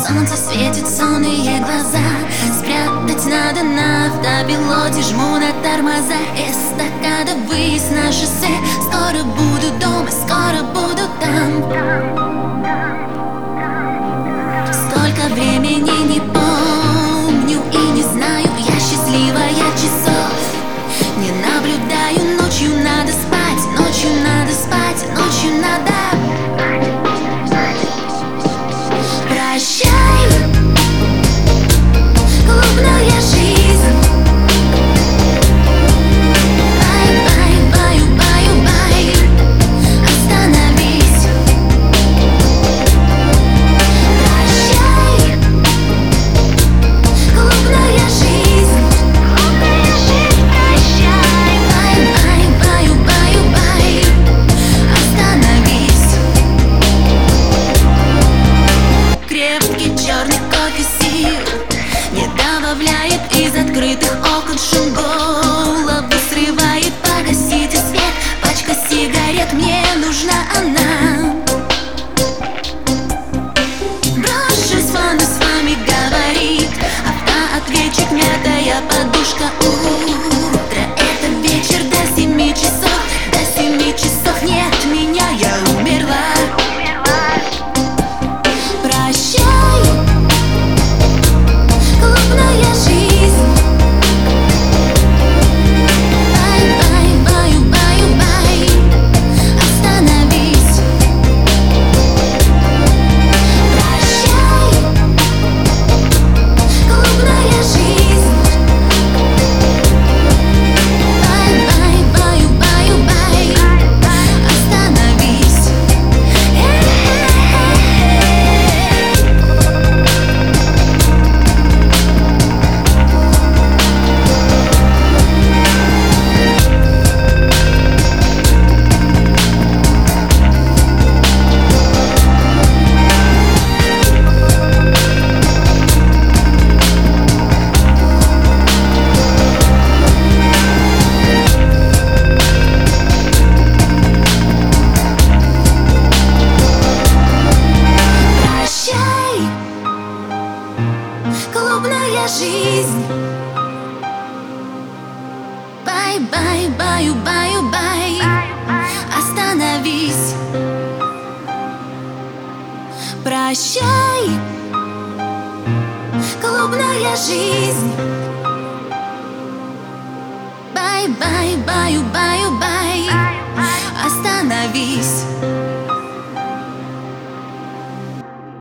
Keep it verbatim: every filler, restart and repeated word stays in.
Солнце светит, сонные глаза. Спрятать надо на автопилоте. Жму на тормоза. Эстакада, выезд на шоссе. Скоро буду дома, скоро буду там. Сколько времени не помню и не знаю. Я счастливая часов не наблюдаю. Ночью надо спать, ночью надо спать, ночью надо. Прощай, клубная жизнь. Бай-бай, баю-баю-бай. Остановись. Прощай, клубная жизнь. Клубная жизнь, прощай. Бай-бай, баю-баю-бай. Остановись. Крепкий черный кофе сил не добавляет из открытых окон шум. Голову срывает, погасите свет. Пачка сигарет, мне нужна она. Брошусь в ванну, с вами говорит автоответчик, мятая подушка. Утро — это вечер, до семи часов. До семи часов нет меня, я умерла. Прощай, клубная жизнь. Бай-бай, баю-баю-бай. Остановись. Прощай, клубная жизнь. Бай-бай, баю-баю-бай. Остановись. Прощай, клубная жизнь. Бай-бай, баю-баю-бай. Остановись. Прощай, клубная жизнь. Бай-бай, баю-баю-бай.